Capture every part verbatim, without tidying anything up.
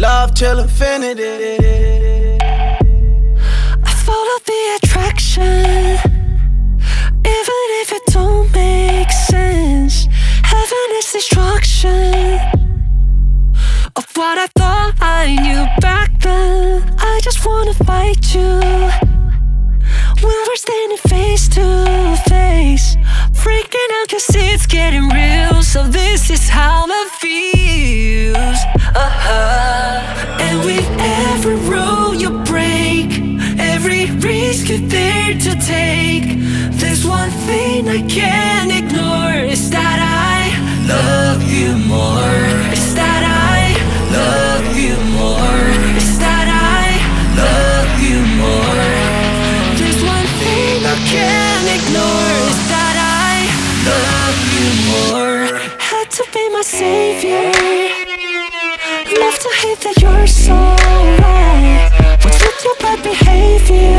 Love till infinity. I follow the attraction, even if it don't make sense. Heaven is destruction of what I thought I knew back then. I just wanna fight you when we're standing face to face, freaking out cause it's getting real. So this is how it feels. Uh-huh. And with every rule you break, every risk you're there to take, there's one thing I can't ignore. It's that I love you more. It's that I love you more. It's that I love you more. There's one thing I can't ignore. It's that I love you more. Had to be my savior. Love to hate that you're so right. What's with your bad behavior?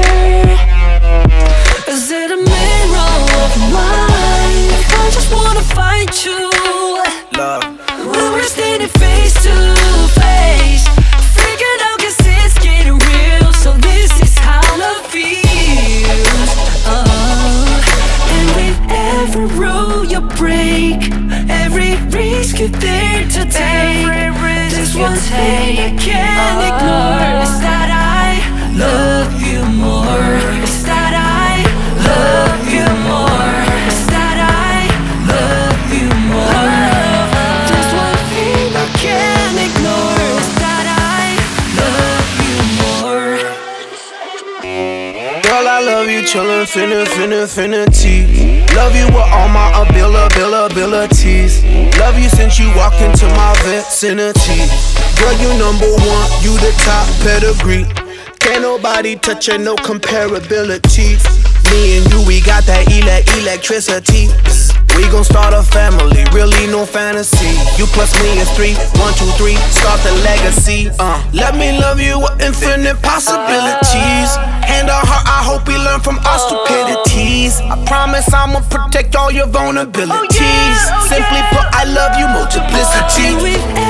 Is it a mirror of mine? I just wanna fight you. Love. When we're standing face to face, freaking out cause it's getting real. So this is how love feels. uh, And with every rule you break, every risk you're there to take, there's one thing I can't ignore. It's that I love you more. It's that I love you more. It's that I love you more. There's one thing I can't ignore. It's that I love you more. Girl, I love you till infinite, infinite, infinity. Love you with all my abilities. Love you since you walked into my vicinity. Girl, you number one, you the top pedigree. Can't nobody touch you, no comparability. Me and you, we got that ele- electricity. We gon' start a family, really no fantasy. You plus me is three, one, two, three, start the legacy. Uh, let me love you with infinite possibilities. Hand on heart, I hope we learn from our stupidities. I promise I'ma protect all your vulnerabilities. Simply put, I love you multiplicity.